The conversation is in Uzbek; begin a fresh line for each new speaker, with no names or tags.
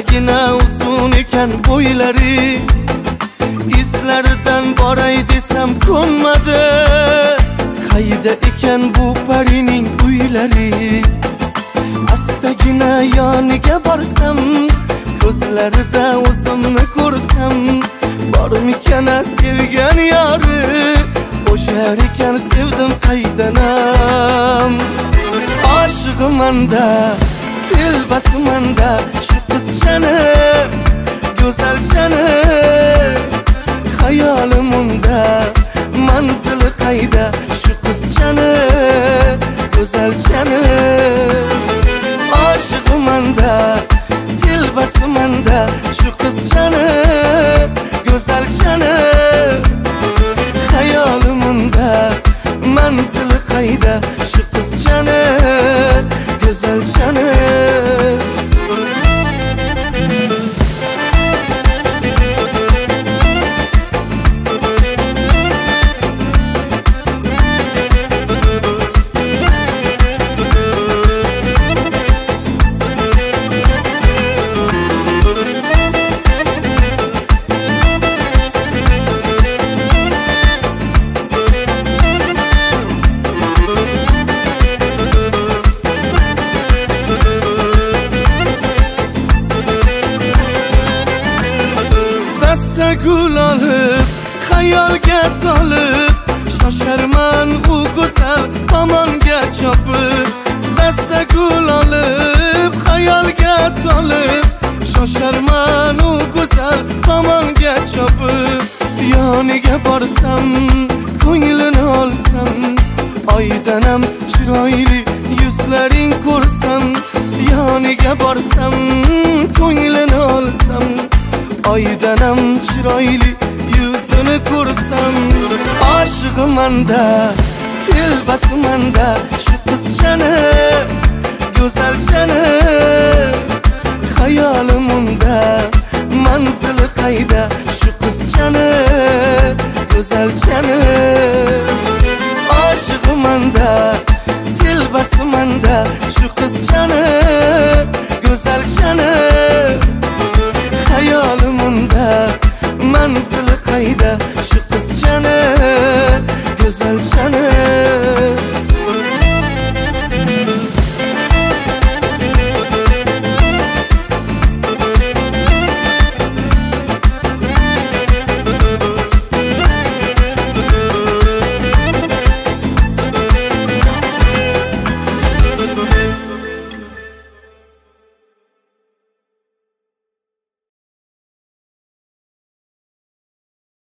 Astagina uzun ekan bo'ylari, izlaridan boray desam ko'nmadi. Qayda ekan bu parining uylari? Astagina yoniga borsam, ko'zlarida o'zimni ko'rsam, bormikan sevgan yori? O'shar ekan sevdim qaydanam. Oshig'imanda, telbasimanda shu qizchani, go'zalchani. Hayolim unda, manzili qayda shu qizchani, go'zalchani. Oshig'imanda, telbasimanda shu qizchani, go'zalchani. Hayolim unda, manzili qayda shu qizchani, go'zalchani. Gul olib, xayolga tolib, shosharman u go'zal tomonga chopib. Dasta gul olib, xayolga tolib, shosharman u go'zal tomonga chopib. Yoniga borsam, ko'nglini olsam, oydanam chiroyli yuzlaring ko'rsam. Yoniga borsam, ko'nglini olsam, oydanam chiroyli yuzini ko'rsam. Oshig'imanda, telbasimanda shu qizchani, go'zalchani. Hayolim unda, manzili qayda shu qizchani, go'zalchani. Oshig'imanda, telbasimanda shu qizchani, go'zalchani. Hayolim unda, manzili qayda